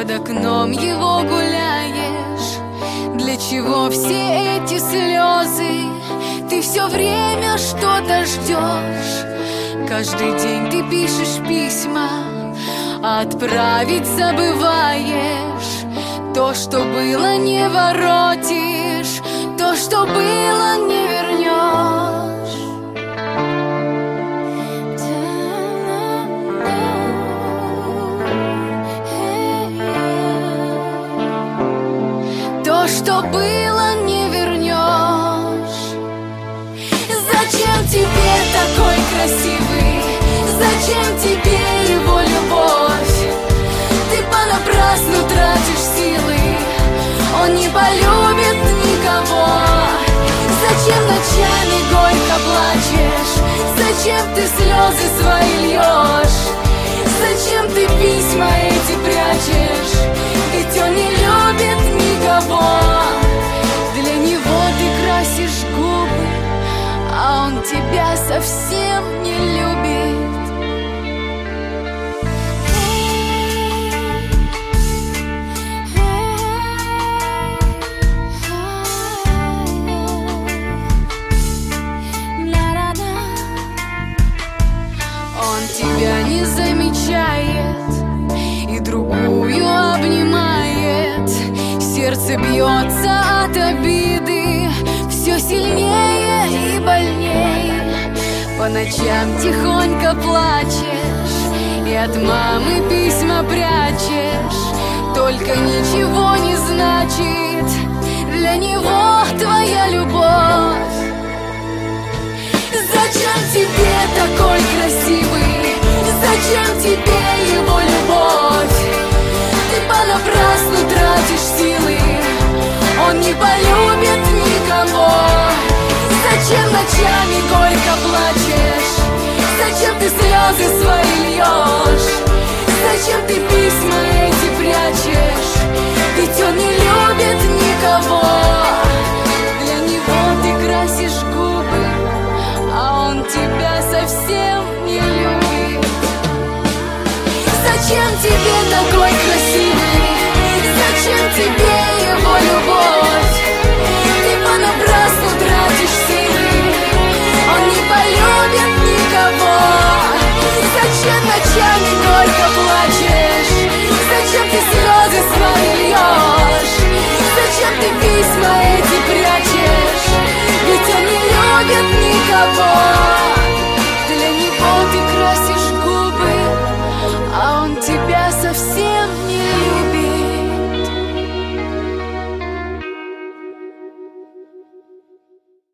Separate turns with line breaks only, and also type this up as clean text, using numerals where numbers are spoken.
под окном его гуляешь. Для чего все эти слезы? Ты все время что-то ждешь. Каждый день ты пишешь письма, отправить забываешь. То, что было, не воротишь, то, что было, не вернешь. То, что было, не вернешь. Зачем тебе такой красивый? Зачем тебе его любовь? Ты понапрасну тратишь силы, он не полюбит никого. Зачем ночами горько плачешь? Зачем ты слезы свои льешь? Зачем ты письма эти прячешь? Ведь он не любит никого. Для него ты красишь губы, а он тебя совсем не любит. Он тебя не замечает и другую обнимает. Сердце бьется от обиды все сильнее и больнее. По ночам тихонько плачешь и от мамы письма прячешь. Только ничего не значит для него твоя любовь. Зачем тебе такой красивый? Зачем тебе его любовь? Ты понапрасну тратишь силы, он не полюбит никого. Зачем ночами горько плачешь? Зачем ты слезы свои льешь? Зачем ты письма эти прячешь? Ведь он не любит никого. Для него ты красишь губы, а он тебя совсем не любит. Зачем тебе такой красивый? Зачем тебе его любовь? Ты понапрасну тратишь силы, он не полюбит никого. Зачем ночами горько плачешь? Зачем ты слезы свои льешь? Зачем ты письма эти прячешь? Ведь он не любит никого.